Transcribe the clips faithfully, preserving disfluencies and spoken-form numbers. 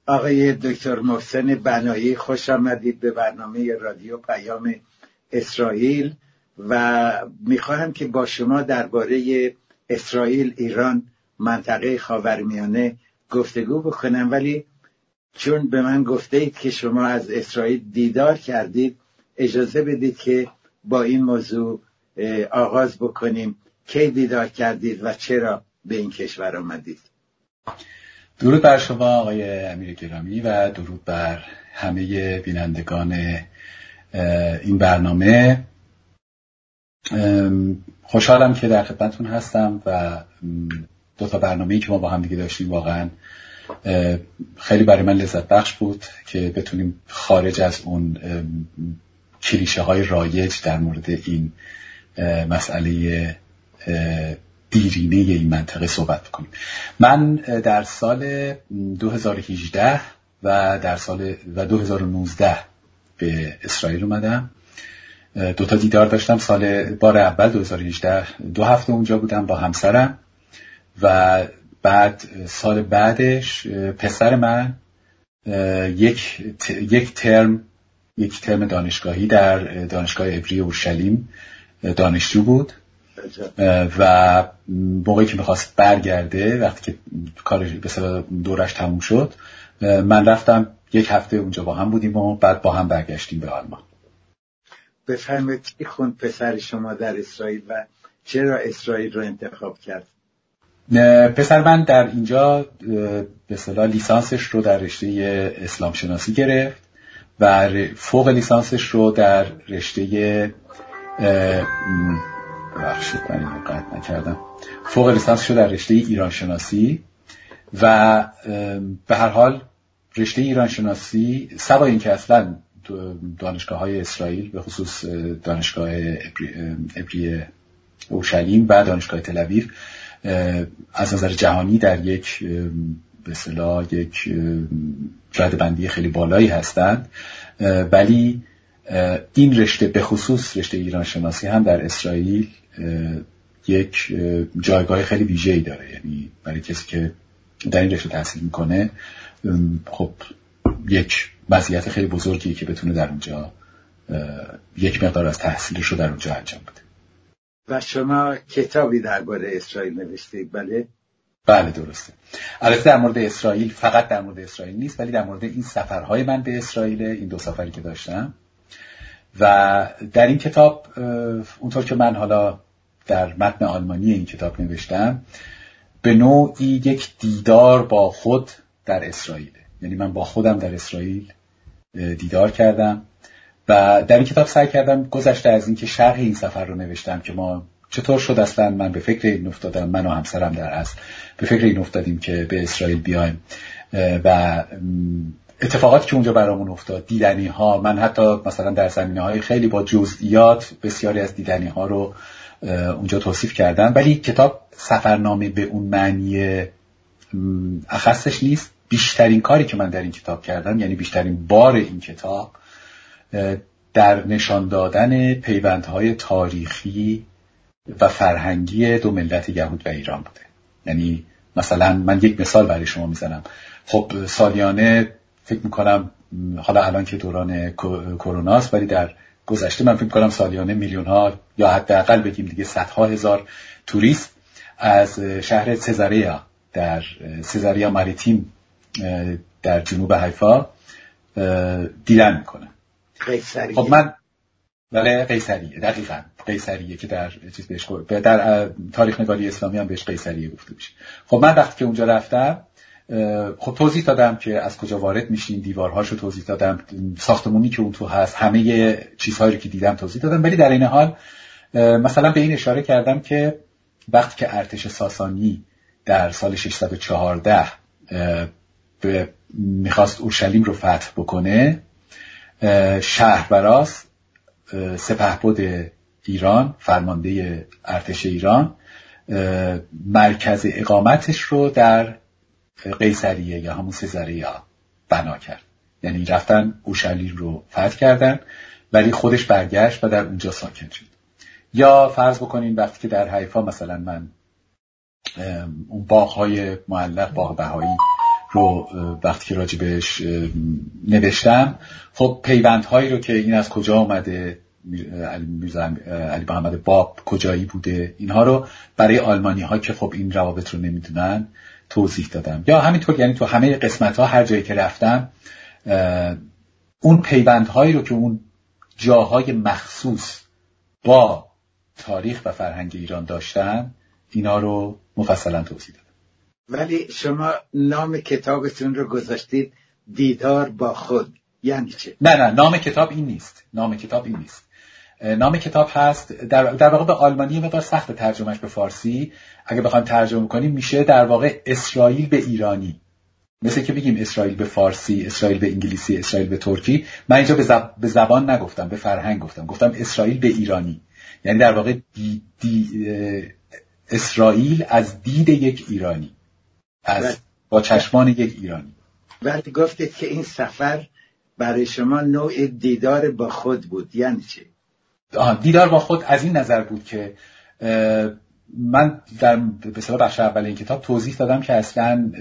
آقای دکتر محسن بنایی، خوش آمدید به برنامه رادیو پیام اسرائیل و میخواهم که با شما درباره اسرائیل، ایران، منطقه خاورمیانه گفتگو بکنم، ولی چون به من گفته اید که شما از اسرائیل دیدار کردید، اجازه بدید که با این موضوع آغاز بکنیم. کی دیدار کردید و چرا به این کشور آمدید؟ درود بر شما آقای امیر گرامی و درود بر همه بینندگان این برنامه. خوشحالم که در خدمتتون هستم و دو تا برنامه‌ای که ما با هم دیگه داشتیم واقعا خیلی برای من لذت بخش بود که بتونیم خارج از اون کلیشه های رایج در مورد این مسئله دیرینه این منطقه صحبت بکنیم. من در سال دو هزار و هجده و در سال و دو هزار و نوزده به اسرائیل اومدم. دو تا دیدار داشتم. سال بار اول دو هزار و هجده دو هفته اونجا بودم با همسرم و بعد سال بعدش پسر من یک یک ترم یک ترم دانشگاهی در دانشگاه عبری اورشلیم دانشجو بود و موقعی که میخواست برگرده، وقتی که کارش به اصطلاح دورش تموم شد، من رفتم یک هفته اونجا با هم بودیم و بعد با هم برگشتیم به آلمان. بفرمایید چی خوند پسر شما در اسرائیل و چرا اسرائیل رو انتخاب کرد؟ پسر من در اینجا به اصطلاح لیسانسش رو در رشته اسلام شناسی گرفت و فوق لیسانسش رو در رشته بخشید من اینو قطع نکردم فوق لیسانسش رو در رشته ایران شناسی و به هر حال رشته ایران شناسی سوای این که اصلا دانشگاه های اسرائیل به خصوص دانشگاه عبری اورشلیم و دانشگاه تل اویو از نظر جهانی در یک به اصطلاح یک ردبندی خیلی بالایی هستند، ولی این رشته به خصوص رشته ایران شناسی هم در اسرائیل یک جایگاه خیلی ویژه‌ای داره. یعنی برای کسی که در این رشته تحصیل میکنه خب یک مزیت خیلی بزرگیه که بتونه در اونجا یک مقدار از تحصیلش رو در اونجا انجام بده. و شما کتابی درباره اسرائیل نوشتید؟ بله بله درسته. البته در مورد اسرائیل، فقط در مورد اسرائیل نیست، ولی در مورد این سفرهای من به اسرائیل، این دو سفری که داشتم. و در این کتاب اونطور که من حالا در متن آلمانی این کتاب نوشتم، به نوعی یک دیدار با خود در اسرائیل، یعنی من با خودم در اسرائیل دیدار کردم و در این کتاب سعی کردم گذشته از این که شرح این سفر رو نوشتم که ما چطور شد اصلا من به فکر این افتادم، من و همسرم در اصل به فکر این افتادیم که به اسرائیل بیایم و اتفاقاتی که اونجا برامون افتاد، دیدنی ها. من حتی مثلا در زمینه های خیلی با جزئیات بسیاری از دیدنی ها رو اونجا توصیف کردم، ولی کتاب سفرنامه به اون معنی اخصش نیست. بیشترین کاری که من در این کتاب کردم، یعنی بیشترین بار این کتاب در نشان دادن پیوندهای تاریخی و فرهنگی دو ملت یهود و ایران بوده. یعنی مثلا من یک مثال برای شما میزنم. خب سالیانه فکر میکنم، حالا الان که دوران کروناست، ولی در گذشته من فکر میکنم سالیانه میلیون ها یا حداقل بگیم دیگه صدها هزار توریست از شهر سزاریا در سزاریا ماریتیم در جنوب حیفا دیدن میکنن. قیصریه. خب من ولی قیصریه، دقیقاً قیصریه که در چیز بهش در تاریخ نگاری اسلامی هم بهش قیصریه گفته میشه. خب من وقتی که اونجا رفتم خب توضیح دادم که از کجا وارد میشین، دیوارهاشو توضیح دادم، ساختمونی که اون تو هست، همه چیزهایی که دیدم توضیح دادم، ولی در این حال مثلا به این اشاره کردم که وقتی که ارتش ساسانی در سال ششصد و چهارده میخواست اورشلیم رو فتح بکنه، شهربراز سپهبد ایران، فرمانده ارتش ایران، مرکز اقامتش رو در قیصریه یا همون سزاریا بنا کرد. یعنی رفتن اورشلیم رو فتح کردن ولی خودش برگشت و در اونجا ساکن شد. یا فرض بکنین وقتی که در حیفا مثلا من اون باغ‌های معلق، باغ بهایی رو وقتی که راجبش نوشتم، خب پیوندهایی رو که این از کجا اومده، میرزا علی محمد باب کجایی بوده، اینها رو برای آلمانی ها که خب این روابط رو نمیدونن توضیح دادم. یا همینطور یعنی تو همه قسمت ها هر جایی که رفتم اون پیوندهایی رو که اون جاهای مخصوص با تاریخ و فرهنگ ایران داشتن اینا رو مفصلا توضیح دادم. ولی شما نام کتابتون رو گذاشتید دیدار با خود، یعنی چه؟ نه نه نام کتاب این نیست. نام کتاب این نیست. نام کتاب هست در, در واقع به آلمانی مقدار سخت ترجمهش به فارسی. اگه بخوایم ترجمه کنیم میشه در واقع اسرائیل به ایرانی. مثل که بگیم اسرائیل به فارسی، اسرائیل به انگلیسی، اسرائیل به ترکی. من اینجا به, زب... به زبان نگفتم، به فرهنگ گفتم. گفتم اسرائیل به ایرانی. یعنی در واقع دی... دی... اسرائیل از دید یک ایرانی، از با چشمان یک ایرانی. وقتی گفتید که این سفر برای شما نوع دیدار با خود بود، یعنی چه؟ آه دیدار با خود از این نظر بود که من در به اصطلاح بخش اول این کتاب توضیح دادم که اصلا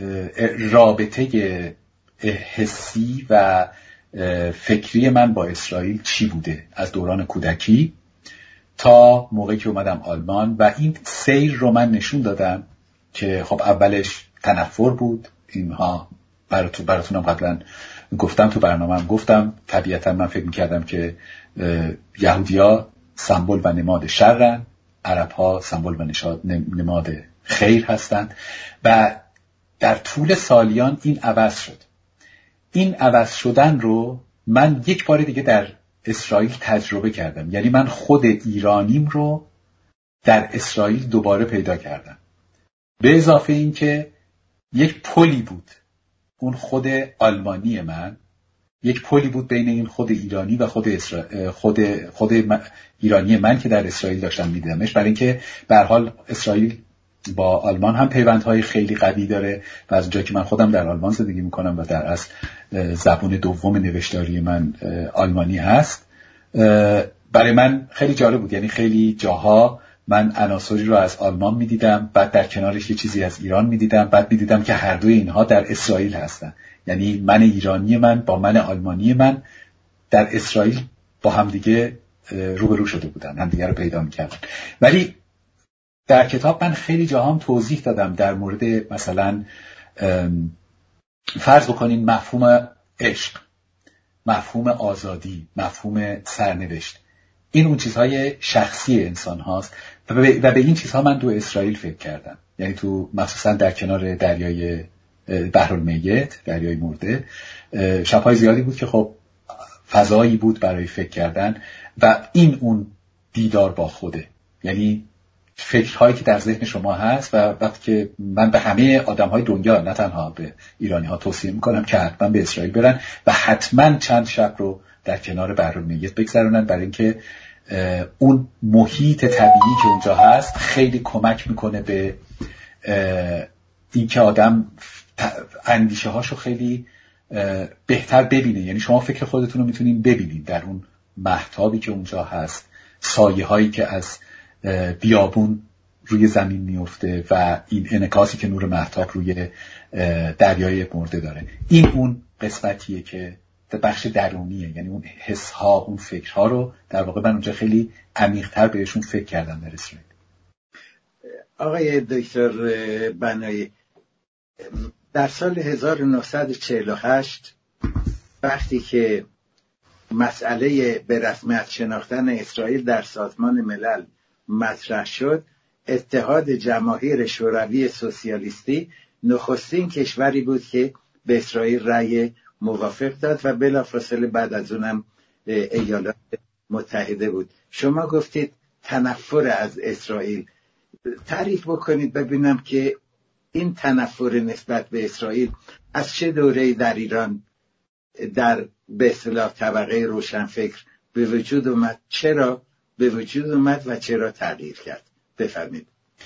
رابطه حسی و فکری من با اسرائیل چی بوده از دوران کودکی تا موقعی که اومدم آلمان، و این سیر رو من نشون دادم که خب اولش تنفر بود. اینها براتون براتونم قبلا گفتم، تو برنامه‌ام گفتم. طبیعتا من فکر می‌کردم که یهودی‌ها سمبل و نماد شرن، عرب‌ها سمبل و نماد خیر هستند، و در طول سالیان این عوض شد. این عوض شدن رو من یک بار دیگه در اسرائیل تجربه کردم. یعنی من خود ایرانیم رو در اسرائیل دوباره پیدا کردم، به اضافه این که یک پلی بود، اون خود آلمانی من، یک پلی بود بین این خود ایرانی و خود اسرا... خود خود من... ایرانی من که در اسرائیل داشتم میدیدمش. برای اینکه به هر حال اسرائیل با آلمان هم پیوندهای خیلی قوی داره و از اونجایی که من خودم در آلمان زندگی میکنم و در اصل زبان دوم نوشتاری من آلمانی هست، برای من خیلی جالب بود. یعنی خیلی جاها من عناصری رو از آلمان میدیدم، بعد در کنارش یه چیزی از ایران میدیدم، بعد میدیدم که هر دوی اینها در اسرائیل هستن. یعنی من ایرانی من با من آلمانی من در اسرائیل با همدیگه روبرو شده بودن، همدیگه رو پیدا میکردن. ولی در کتاب من خیلی جاها هم توضیح دادم در مورد مثلا فرض بکنین مفهوم عشق، مفهوم آزادی، مفهوم سرنوشت. این اون چیزهای شخصی انسان هاست و به, و به این چیزها من تو اسرائیل فکر کردم. یعنی تو مخصوصا در کنار دریای بحرالمیت، دریای مرده، شب‌های زیادی بود که خب فضایی بود برای فکر کردن و این اون دیدار با خوده. یعنی فکرهایی که در ذهن شما هست و وقتی که من به همه آدم‌های دنیا نه تنها به ایرانی‌ها توصیه می‌کنم که حتما به اسرائیل برن و حتما چند شب رو در کنار بحرالمیت بگذرونن، برای اینکه اون محیط طبیعی که اونجا هست خیلی کمک میکنه به اینکه آدم اندیشه هاشو خیلی بهتر ببینه. یعنی شما فکر خودتون رو میتونین ببینید در اون مهتابی که اونجا هست، سایه هایی که از بیابون روی زمین میفته و این انعکاسی که نور مهتاب روی دریای مرده داره. این اون قسمتیه که بخش درونیه، یعنی اون حس ها، اون فکرها رو در واقع من اونجا خیلی عمیق‌تر بهشون فکر کردم در اسرائیل. آقای دکتر بنایی، در سال هزار و نهصد و چهل و هشت وقتی که مسئله به رسمیت شناختن اسرائیل در سازمان ملل مطرح شد، اتحاد جماهیر شوروی سوسیالیستی نخستین کشوری بود که به اسرائیل رأی موافق داد و بلافاصله بعد از اونم ایالات متحده بود. شما گفتید تنفر از اسرائیل. تعریف بکنید ببینم که این تنفر نسبت به اسرائیل از چه دوره‌ای در ایران در به اصطلاح طبقه روشنفکر به وجود اومد، چرا به وجود اومد و چرا تغییر کرد؟ بفرمایید.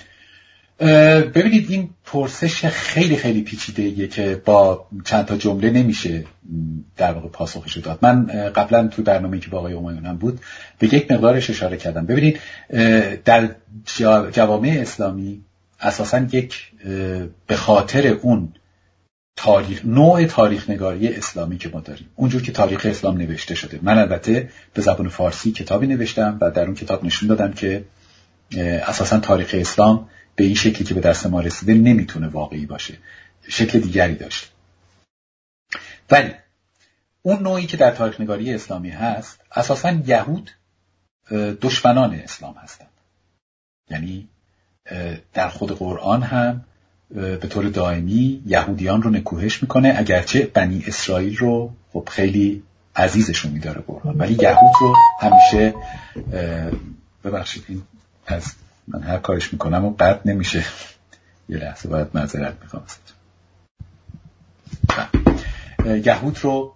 ببینید این پرسش خیلی خیلی پیچیده‌ایه که با چند تا جمله نمیشه در واقع پاسخش داد. من قبلا تو برنامه‌ای که با آقای همایون بود به یک مقدارش اشاره کردم. ببینید در جوامع اسلامی اساساً یک به خاطر اون تاریخ نوع تاریخ نگاری اسلامی که ما داریم، اونجور که تاریخ اسلام نوشته شده. من البته به زبان فارسی کتابی نوشتم و در اون کتاب نشون دادم که اساساً تاریخ اسلام به این شکلی که به دست ما رسیده نمیتونه واقعی باشه، شکل دیگری داشته. ولی اون نوعی که در تاریخ نگاری اسلامی هست، اساساً یهود دشمنان اسلام هستند. یعنی در خود قرآن هم به طور دائمی یهودیان رو نکوهش میکنه، اگرچه بنی اسرائیل رو خب خیلی عزیزشون میداره قرآن، ولی یهود رو همیشه، ببخشید این از من هر کارش میکنم و قطع نمیشه، یه لحظه باید معذرت میخوام، یهود رو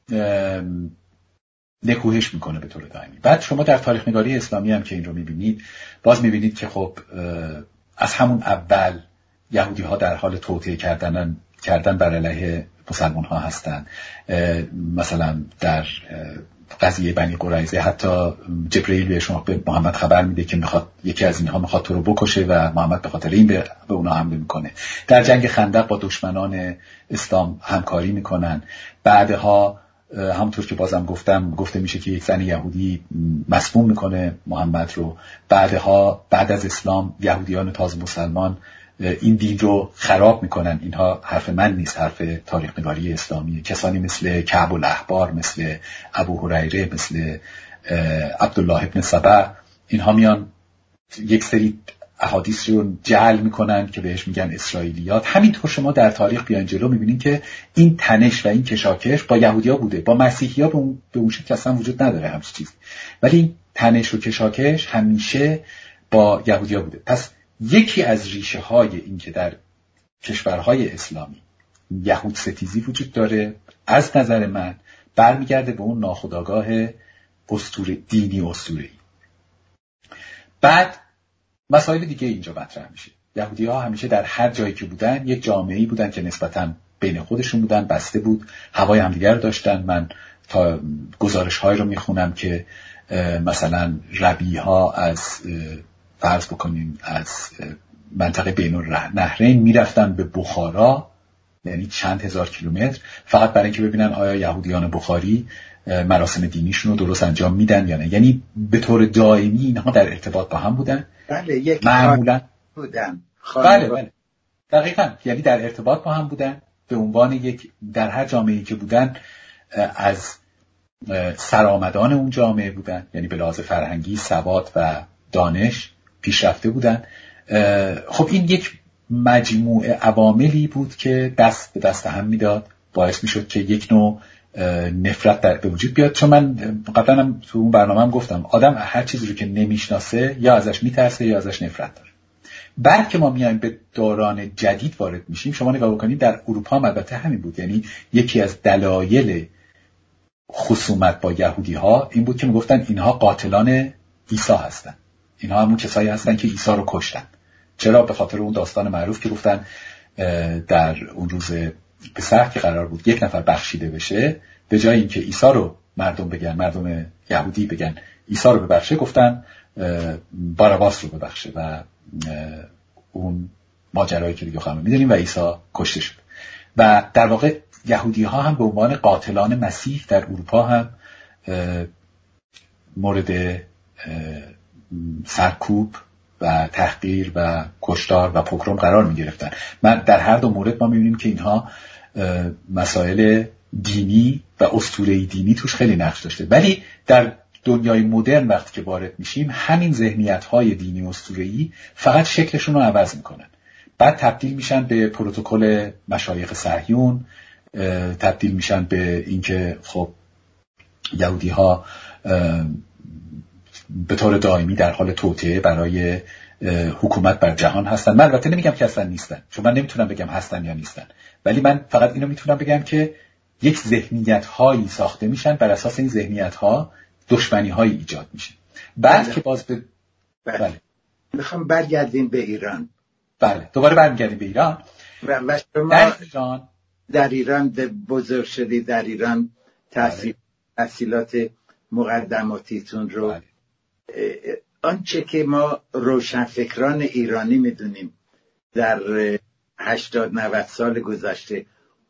نکوهش میکنه به طور دائمی. بعد شما در تاریخ نگاری اسلامی هم که این رو میبینید، باز میبینید که خب از همون اول یهودی ها در حال توطئه کردن کردن بر علیه مسلمان ها هستند. مثلا در قضیه بنی قریظه حتی جبرئیل به شما به محمد خبر میده که میخواد یکی از اینها میخواد تو رو بکشه و محمد به خاطر این به, به اونا حمله میکنه. در جنگ خندق با دشمنان اسلام همکاری میکنن. بعدها همونطور که بازم گفتم گفته میشه که یک زن یهودی مسموم میکنه محمد رو. بعدها بعد از اسلام یهودیان تازه مسلمان این دین رو خراب میکنن. اینها حرف من نیست، حرف تاریخ نگاری اسلامی. کسانی مثل کعب الاحبار، مثل ابو هریره، مثل عبدالله ابن سبع، اینها میان یک سری احادیث رو جعل میکنن که بهش میگن اسرائیلیات. همینطور شما در تاریخ بیان جلو میبینین که این تنش و این کشاکش با یهودیا بوده، با مسیحیا به اون به اون شکل اصلا وجود نداره همچین چیزی، ولی این تنش و کشاکش همیشه با یهودیا بوده. پس یکی از ریشه های این که در کشورهای اسلامی یهود ستیزی وجود داره، از نظر من برمیگرده به اون ناخودآگاه اسطوره دینی اسطوره‌ای. بعد مسائل دیگه اینجا مطرح میشه. یهودی ها همیشه در هر جایی که بودن یک جامعه‌ای بودن که نسبتاً بین خودشون بودن، بسته بود، هوای همدیگر رو داشتن. من تا گزارش های رو میخونم که مثلا ربی ها از فرض بکنیم از منطقه بین النهرین میرفتن به بخارا، یعنی چند هزار کیلومتر، فقط برای اینکه ببینن آیا یهودیان بخاری مراسم دینیشون رو درست انجام میدن یا نه. یعنی به طور دائمی اینها در ارتباط با هم بودن. بله، یک معمولا بودن. بله بله دقیقاً، یعنی در ارتباط با هم بودن به عنوان یک، در هر جامعه‌ای که بودن از سرآمدان اون جامعه بودن، یعنی به لحاظ فرهنگی، سواد و دانش پیشرفته بودن. خب این یک مجموعه عواملی بود که دست به دست هم میداد، باعث میشد که یک نوع نفرت در به وجود بیاد. چون من قبلا هم تو اون برنامه هم گفتم آدم هر چیزی رو که نمیشناسه یا ازش میترسه یا ازش نفرت داره. بعد که ما میایم به دوران جدید وارد میشیم، شما نگاه بکنید در اروپا هم البته همین بود. یعنی یکی از دلایل خصومت با یهودی ها این بود که میگفتن اینها قاتلان عیسی هستن، اینها همون کسایی هستن که عیسی رو کشتن. چرا؟ به خاطر اون داستان معروف که گفتن در اون روز پسح که قرار بود یک نفر بخشیده بشه، به جای اینکه عیسی رو مردم بگن، مردم یهودی بگن عیسی رو ببخشه، گفتن باراباس رو ببخشه و اون ماجرایی که دیگه خواهم میدونیم و عیسی کشته شد. و در واقع یهودی ها هم به عنوان قاتلان مسیح در اروپا هم مورد سرکوب و تحقیر و کشتار و پوگروم قرار می گرفتن. من در هر دو مورد ما می بینیم که اینها مسائل دینی و اسطوره‌ای دینی توش خیلی نقش داشته. ولی در دنیای مدرن وقتی که وارد میشیم، همین ذهنیت‌های دینی اسطوره‌ای فقط شکلشون رو عوض میکنن. بعد تبدیل میشن به پروتکل مشایخ صهیون، تبدیل میشن به اینکه خب یهودی ها به طور دائمی در حال توطئه برای حکومت بر جهان هستن. من البته نمیگم که اصلا نیستن، چون من نمیتونم بگم هستن یا نیستن، ولی من فقط اینو میتونم بگم که یک ذهنیت هایی ساخته میشن، بر اساس این ذهنیت ها دشمنی هایی ایجاد میشه. بعد بله. که باز به بله, بله. میخوام برگردیم به ایران. بله دوباره برمیگردیم به ایران. و, و شما در ایران در ایران بزرگ شدید، در ایران تحصیل بله. تحصیلات مقدماتیتون رو بله. آنچه که ما روشنفکران ایرانی میدونیم در هشتاد نود سال گذشته،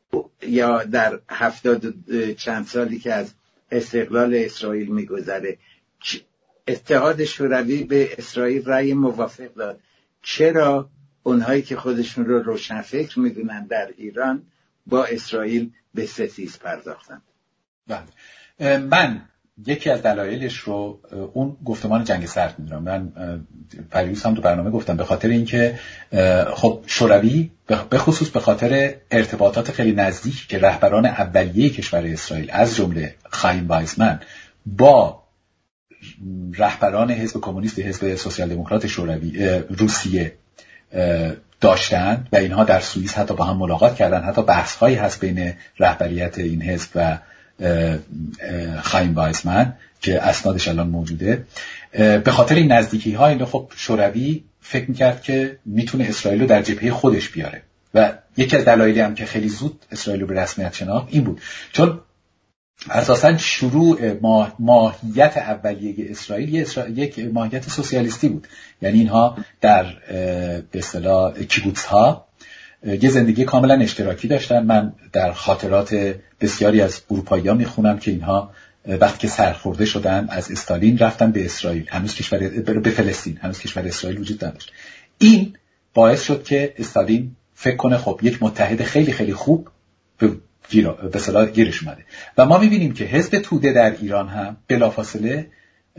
یا در هفتاد چند سالی که از استقلال اسرائیل میگذره اتحاد شوروی به اسرائیل رأی موافق داد. چرا اونهایی که خودشون رو روشنفکر میدونن در ایران با اسرائیل به ستیز پرداختن؟ بله، من یکی از دلایلش رو اون گفتمان جنگ سرد میدونم. من پریوز هم تو برنامه گفتم به خاطر اینکه خب شوروی به خصوص به خاطر ارتباطات خیلی نزدیکی که رهبران اولیه کشور اسرائیل از جمله خایم وایزمن با رهبران حزب کمونیست حزب سوسیال دموکرات شوروی روسیه داشتند و اینها در سوئیس حتی با هم ملاقات کردن، حتی بحث‌هایی هست بین رهبریت این حزب و خایم وایزمن که اسنادش الان موجوده. به خاطر این نزدیکی ها اینو خب شوروی فکر میکرد که میتونه اسرائیل رو در جبهه خودش بیاره و یکی از دلایلی هم که خیلی زود اسرائیل رو به رسمیت شناخت این بود چون اساساً شروع ماه، ماهیت اولیه اسرائیل یک ماهیت سوسیالیستی بود. یعنی اینها در به اصطلاح کیبوتس ها یه زندگی کاملا اشتراکی داشتن. من در خاطرات بسیاری از اروپایی‌ها میخونم که اینها وقتی که سرخورده شدن از استالین رفتن به اسرائیل، هنوز کشور به فلسطین، هنوز کشور اسرائیل وجود نداشت. این باعث شد که استالین فکر کنه خب یک متحد خیلی خیلی خوب به گیر به اصطلاح گیرش اومده و ما میبینیم که حزب توده در ایران هم بلافاصله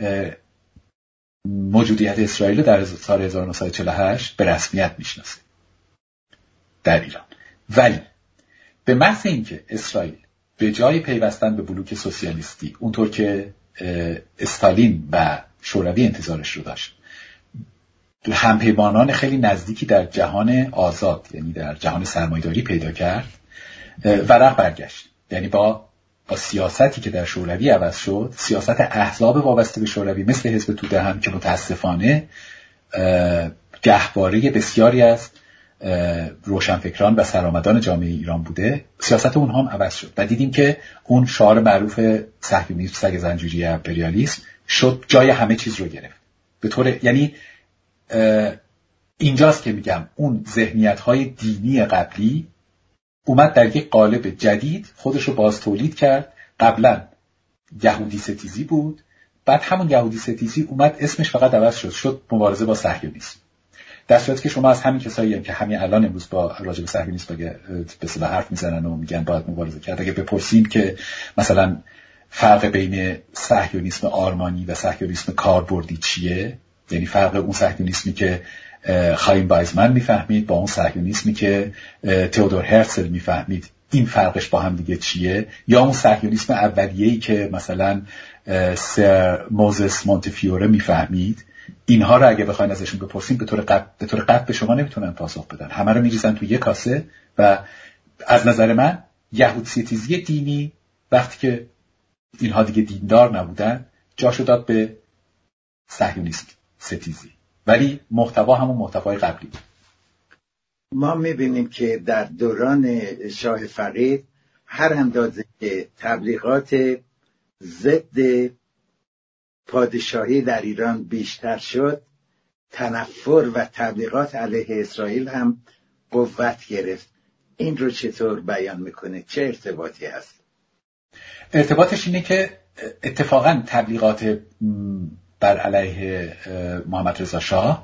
موجودیت اسرائیل در سال هزار و نهصد و چهل و هشت به رسمیت میشناسه در ایران. ولی به محض اینکه اسرائیل به جای پیوستن به بلوک سوسیالیستی اونطور که استالین و شوروی انتظارش رو داشت همپیمانان خیلی نزدیکی در جهان آزاد یعنی در جهان سرمایه‌داری پیدا کرد، ورق برگشت. یعنی با با سیاستی که در شوروی عوض شد، سیاست احزاب وابسته به شوروی مثل حزب توده هم که متاسفانه گهواره بسیاری از روشنفکران و سرآمدان جامعه ایران بوده، سیاست اونها هم عوض شد و دیدیم که اون شعار معروف صهیونیسم سگ زنجیری امپریالیسم شد جای همه چیز رو گرفت. به طور یعنی اینجاست که میگم اون ذهنیت‌های دینی قبلی اومد در یک قالب جدید خودش رو باز تولید کرد. قبلا یهودی ستیزی بود، بعد همون یهودی ستیزی اومد اسمش فقط عوض شد شد مبارزه با صهیونیسم. در صورتی که شما از همین کسایی هم که همین الان امروز با راجع به صهیونیسم به اصطلاح حرف میزنن و میگن باید مبارزه کرد، اگه بپرسیم که مثلا فرق بین صهیونیسم آرمانی و صهیونیسم کاربردی چیه، یعنی فرق اون صهیونیسمی که خایم وایزمن میفهمید با اون صهیونیسمی که تئودور هرتزل میفهمید، این فرقش با هم دیگه چیه؟ یا اون صهیونیسم اولیه‌ای که مثلا سر موزس مونتفیوره میفهمید، اینها رو اگه بخواین ازشون بپرسیم به طور قطع به طور قطع به شما نمیتونن پاسخ بدن. همه رو میریزن تو یک کاسه و از نظر من یهود ستیزی دینی وقتی که اینها دیگه دیندار نبودن جاشو داد به صهیونیسم ستیزی، ولی محتوا همون محتوای قبلی بود. ما میبینیم که در دوران شاه فقید هر اندازه که تبلیغات ضد پادشاهی در ایران بیشتر شد، تنفر و تبلیغات علیه اسرائیل هم قوت گرفت. این رو چطور بیان میکنه؟ چه ارتباطی هست؟ ارتباطش اینه که اتفاقا تبلیغات بر علیه محمد رضا شاه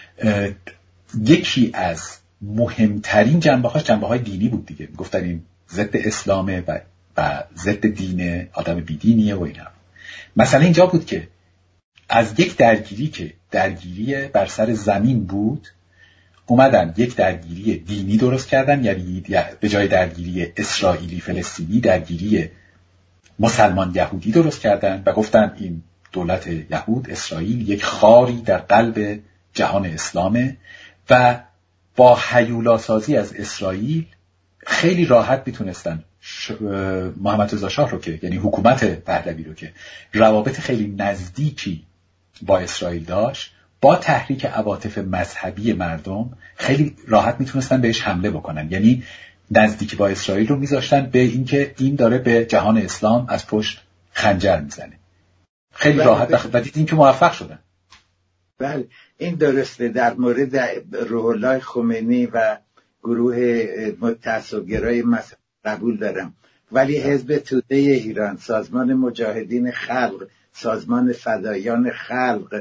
یکی از مهمترین جنبه‌هاش جنبه‌های دینی بود دیگه. گفتن این ضد اسلامه و, و ضد دین آدم بیدینیه و اینا. مثلا اینجا بود که از یک درگیری که درگیری بر سر زمین بود اومدن یک درگیری دینی درست کردن، یعنی به جای درگیری اسرائیلی فلسطینی درگیری مسلمان یهودی درست کردن و گفتن این دولت یهود اسرائیل یک خاری در قلب جهان اسلامه و با هیولاسازی از اسرائیل خیلی راحت میتونستن محمد رضا شاه رو که یعنی حکومت پهلوی رو که روابط خیلی نزدیکی با اسرائیل داشت، با تحریک عواطف مذهبی مردم خیلی راحت میتونستن بهش حمله بکنن. یعنی نزدیکی با اسرائیل رو میذاشتن به اینکه این داره به جهان اسلام از پشت خنجر میزنه. خیلی راحت و دیدیم که موفق شدن. بله این درسته. در مورد روح الله خمینی و گروه تعصبگرای مذهبی قبول دارم، ولی حزب توده ایران، سازمان مجاهدین خلق، سازمان فدایان خلق،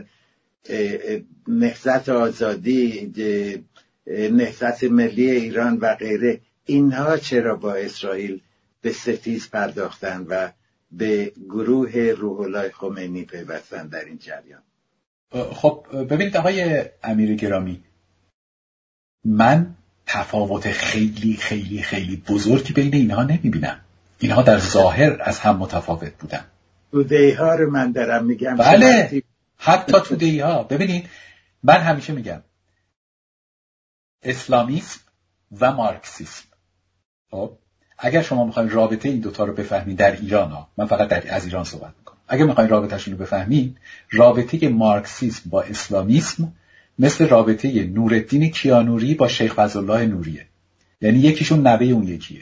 نهضت آزادی، نهضت ملی ایران و غیره، اینها چرا با اسرائیل به ستیز پرداختن و به گروه روح الله خمینی پیوستن در این جریان؟ خب ببینید آقای امیر گرامی، من تفاوت خیلی خیلی خیلی بزرگی بین اینها نمیبینم. اینها در ظاهر از هم متفاوت بودن. توده‌ای ها رو من دارم میگم. بله، حتی توده‌ای ها. ببینید من همیشه میگم اسلامیسم و مارکسیسم، خب اگر شما میخواین رابطه این دوتا رو بفهمید در ایران ها، من فقط در از ایران صحبت میکنم، اگر میخواین رابطه‌شون رو بفهمید، رابطه مارکسیسم با اسلامیسم مثل رابطه نورالدین کیانوری با شیخ فضلالله نوریه، یعنی یکیشون نوه اون یکیه.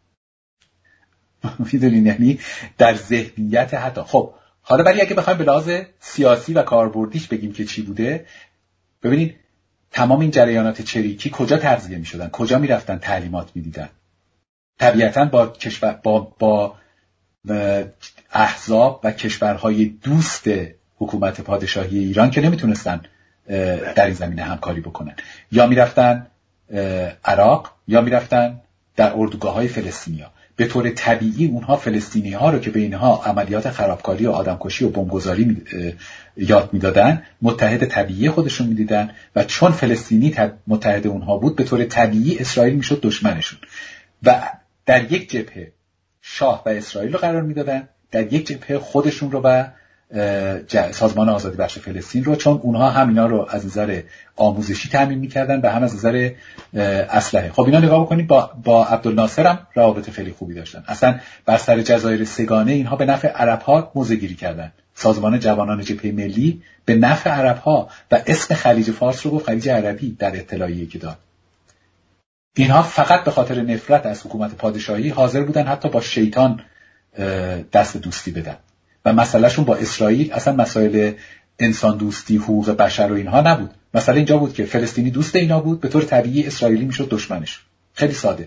میدونین یعنی در ذهنیت حتی. خب حالا ولی اگه بخوایم به لحاظ سیاسی و کاربردیش بگیم که چی بوده، ببینید تمام این جریانات چریکی کجا تغذیه میشدن، کجا میرفتن تعلیمات میدیدن؟ طبیعتاً با کشور با با احزاب و کشورهای دوست حکومت پادشاهی ایران که نمیتونستن در این زمینه همکاری بکنن، یا میرفتن عراق یا میرفتن در اردوگاه‌های فلسطینیا. به طور طبیعی اونها فلسطینی ها رو که به اینها عملیات خرابکاری و آدمکشی و بمبگذاری می... یاد میدادن متحد طبیعی خودشون میدیدن، و چون فلسطینی متحد اونها بود به طور طبیعی اسرائیل میشد دشمنشون، و در یک جبهه شاه و اسرائیل رو قرار میدادن، در یک جبهه خودشون رو و سازمان آزادی بخش فلسطین رو، چون اونها هم اینا رو از نظر آموزشی تامین میکردن و هم از نظر اسلحه. خب اینا نگاه بکنید با با عبدالناصر هم روابط خیلی خوبی داشتن. اصلا بر سر جزایر سگانه اینها به نفع عرب‌ها موضع‌گیری کردن. سازمان جوانان جبهه ملی به نفع عرب‌ها و اسم خلیج فارس رو گفت خلیج عربی در اطلاعیه‌ای که داد. اینها فقط به خاطر نفرت از حکومت پادشاهی حاضر بودن حتی با شیطان دست دوستی بدن، و مسئلهشون با اسرائیل اصلا مسائل انسان دوستی، حقوق بشر و اینها نبود. مسئله اینجا بود که فلسطینی دوست اینا بود، به طور طبیعی اسرائیلی میشد دشمنش. خیلی ساده.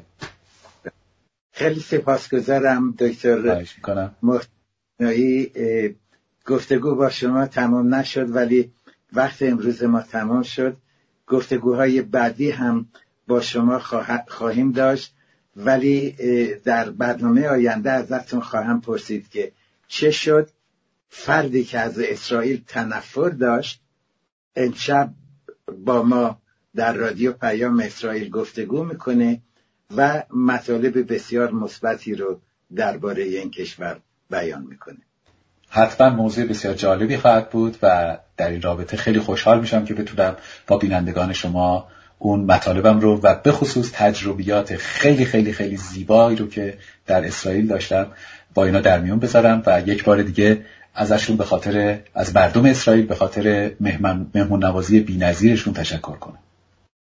خیلی سپاسگزارم دکتر مختنایی. گفتگو با شما تمام نشد ولی وقت امروز ما تمام شد. گفتگوهای بعدی هم با شما خواهیم داشت، ولی در برنامه آینده ازتون خواهم پرسید که چه شد فردی که از اسرائیل تنفر داشت امشب با ما در رادیو پیام اسرائیل گفتگو میکنه و مطالب بسیار مثبتی رو درباره این کشور بیان میکنه. حتما موضوع بسیار جالبی خواهد بود و در این رابطه خیلی خوشحال میشم که بتونم با بینندگان شما اون مطالبم رو و به خصوص تجربیات خیلی خیلی خیلی زیبایی رو که در اسرائیل داشتم با اینا در میون بذارم و یک بار دیگه ازشون به خاطر از مردم اسرائیل به خاطر مهمون مهمون نوازی بی‌نظیرشون تشکر کنم.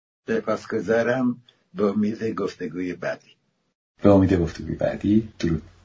سپاسگزارم. به امید گفتگوی بعدی. به امید گفتگوی بعدی. درود.